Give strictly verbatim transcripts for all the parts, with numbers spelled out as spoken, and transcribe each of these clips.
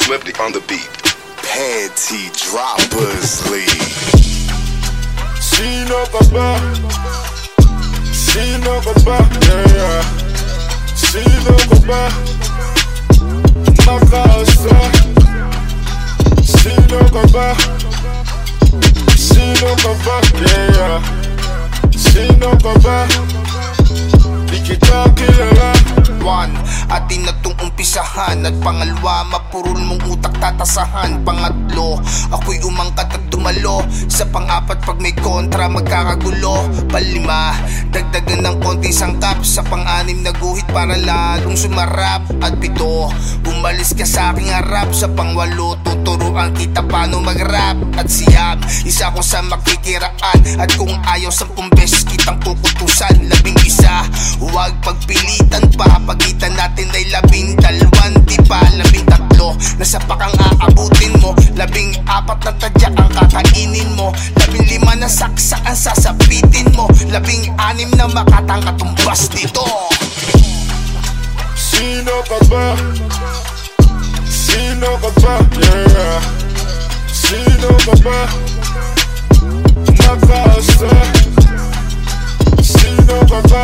Lefty on the beat. Panty droppers league. Sino ka ba? Sino ka ba? Yeah. Sino ka ba? Makasa. Sino ka ba? Sino ka ba? Yeah. Sino ka ba? Di kita kilala. One, atin na tong umpisahan. At pangalawa, mapurol mong utak tatasahan. Pangatlo, ako'y umangkat at dumalo. Sa pangapat, pag may kontra, magkakagulo. Palima, dagdagan ng konting sangkap. Sa pang-anim na guhit para lalong sumarap. At pito, umalis ka sa aking harap. Sa pangwalo, tuturuan kita paano mag-rap. At siyam, isa ko sa makikiraan. At kung ayaw, sampung beses kitang kukutusan. Labing isa, huwag pagpilitan pa. Pagitan natin ay labing dalawang, di ba? Labing tatlo, nasa pakang aabutin mo. Labing apat na tadyak ang kakainin mo. Labing lima na saksa ang sasapitin mo. Labing anim na makatang katumbas dito. Sino ka ba? Sino ka ba? Yeah. Sino ka ba? Makasa. Sino ka ba?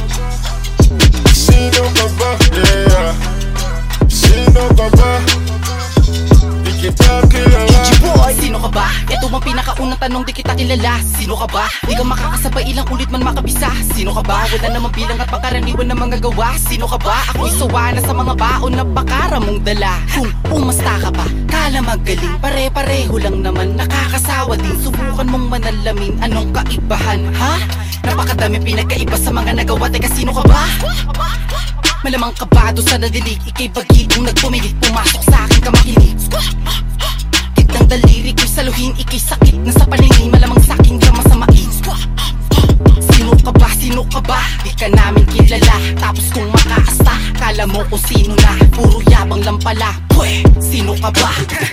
Sino ka ba? Yeah. Sino ka ba? Di kita kilala. Boy, sino ka ba? Ito ang pinakaunang tanong, di kita kilala. Sino ka ba? Di ka makakasabay, ilang ulit man makabisa. Sino ka ba? Wala namang bilang at pangkaraniwan ng mga gawa. Sino ka ba? Ako'y sawa na sa mga baon na pakara mong dala. Kung umasta ka ba, kala magaling. Pare-pareho lang naman, nakakasawa din. Subukan mong manalamin, anong kaibahan? Ha? Napakadami pinagkaiba sa mga nagawa. Teka, sino ka ba? Malamang kabado sa nadilig. Ika'y bagitong nagpumilit, pumasok sa akin ka makinig. Kitang daliri ko'y saluhin, ika'y sakit na sa paningin. Malamang sa'king ka masamain. Sino ka ba? Sino ka ba? Di ka namin kilala. Tapos kung makaasta, kala mo kung sino na. Puro yabang lang pala. Pwe, sino ka ba?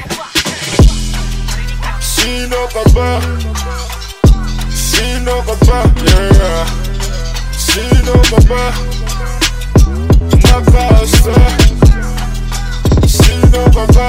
Sino ka ba? Sino ka ba? Yeah. Sino ka ba? Makasa. Sino ka ba?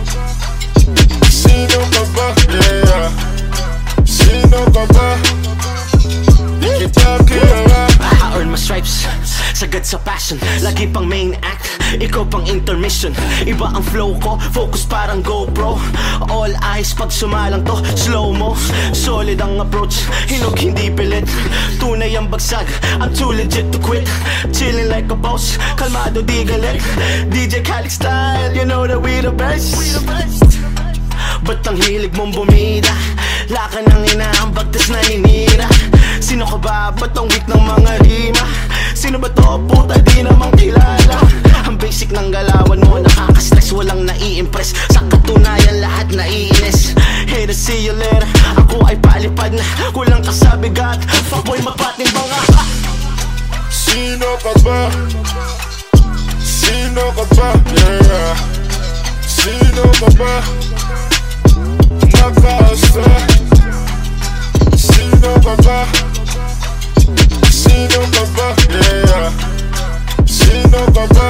Sino ka ba? Yeah. Sino ka ba? Di kita kilala. I earn my stripes, sagad sa passion. Lagi pang main act, ikaw pang intermission. Iba ang flow ko, focus parang GoPro. All eyes pag sumalang to, slow-mo. Solid ang approach, hinog hindi pilit. Tunay ang bagsag, I'm too legit to quit. Chilling like a boss, kalmado di galit. D J Khaled style, you know that we the best. Ba't ang hilig mong bumida? Laka ng inaambag tas naninira. Sino ka ba? Ba't ang weak ng mga rima? Sino ba to? Puta di namang kilala. Ang basic ng galawan mo nakaka-stress, walang nai-impress. Sa katunayan lahat naiinis. Hey to see you later, ako ay palipad na kulang ka sa bigat. Fuckboy magpatimbang nga. Sino ka ba? Sino ka ba? Yeah. Sino ka ba? Makasa. Sino ka ba? Sino ka ba? Yeah. Sino ka ba?